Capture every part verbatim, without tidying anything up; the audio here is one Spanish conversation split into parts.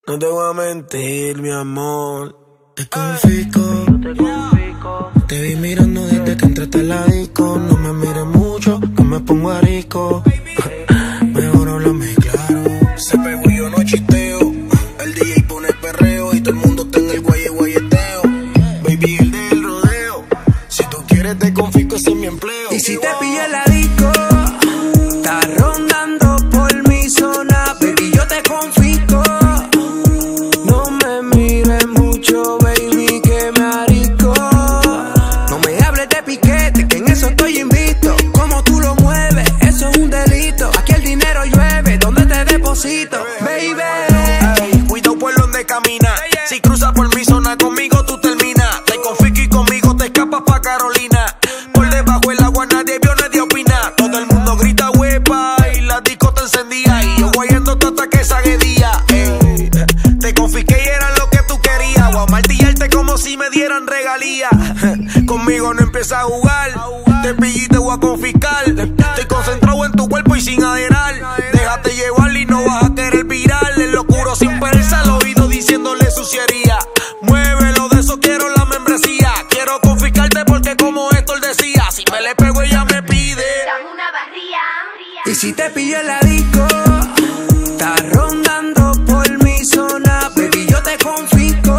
No te voy a mentir, mi amor. Te confisco, te confisco. Te vi mirando desde que entraste a la disco. No me mires mucho, que me pongo arisco. Mejor háblame claro. Se pegó y yo no chisteo. El D J pone perreo y todo el mundo está en el guaye guayeteo. Baby, el del rodeo. Si tú quieres te confisco, ese es mi empleo. Y si te pillé en la disco, estás rondando por mi zona, baby, yo te confisco. No me mires mucho, baby, que me arisco. No me hables de piquete, que en eso estoy invicto. Como tú lo mueves, eso es un delito. Aquí el dinero llueve, donde te deposito, baby. Ey, cuidado por donde camina. Si cruzas por mi zona conmigo tú terminas. Te confisco y conmigo te escapas pa' Carolina. Por debajo el agua nadie vio, nadie opina. Todo el mundo grita huepa y la disco te encendía. Y yo guayándote hasta que saque día. Ey, te confisqué y era lo que tú querías. Voy a martillarte como si me dieran regalía. Conmigo no empieza a jugar. Te pillé y te voy a confiscar. Estoy concentrado en tu cuerpo y sin aderar. Déjate llevar y no vas a querer virar. En lo oscuro sin persa al oído diciéndole suciería. Muévelo, de eso quiero la membresía. Quiero confiscarte porque como Héctor decía, si me le pego ella me pide. Dame una barría. Y si te pillo en la disco, estás rondando por mi zona, baby, yo te confisco.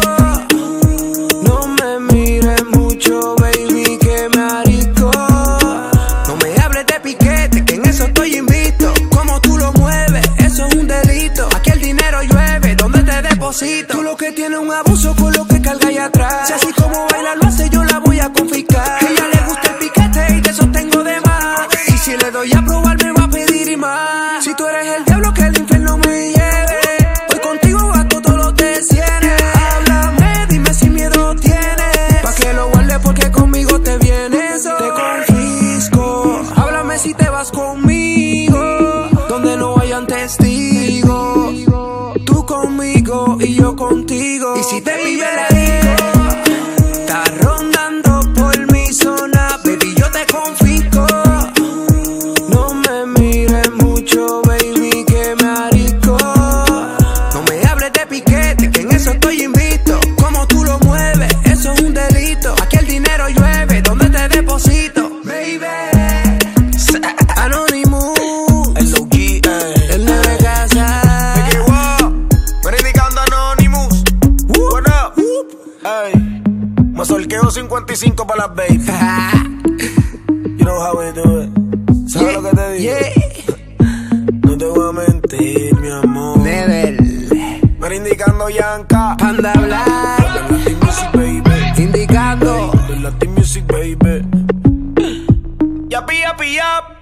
No me mires mucho, baby, que me arisco. No me hables de piquete, que en eso estoy invicto. Como tú lo mueves, eso es un delito. Aquí el dinero llueve, donde te deposito. Tú lo que tienes un abuso con lo que carga allá atrás. Si así como baila lo hace, yo la voy a confiscar. A ella le gusta el piquete y de eso tengo de más. Y si le doy a probar me va a pedir y más. Si tú eres el diablo que el infierno me lleve, hoy contigo gasto todos los de cienes. Háblame, dime si miedo tienes, pa' que lo guarde porque conmigo te vienes. Te confisco, háblame si te vas conmigo, donde no hayan testigos. Tú conmigo y yo contigo. Y si te vive la disco, estás rondando por mi zona, baby, yo te confisco. No me mires mucho, baby, que me arisco. No me hables de piquete, que en eso estoy invicto. Como tú lo mueves, eso es un delito. Aquí el dinero llueve, donde te deposito, baby. Anonymous, El Loki, ey. el nueve casa. Me equivoco, pero indicando Anonymous. What up? Ey, me solqueo cincuenta y cinco para las baby. You know how we do it. ¿Sabes Yeah, lo que te digo? yeah. No te voy a mentir, mi amor. Never, Me indicando Yanka. Panda Black, The Latin Music, baby. indicando. The Latin Music, baby. Yapi, yapi, yap.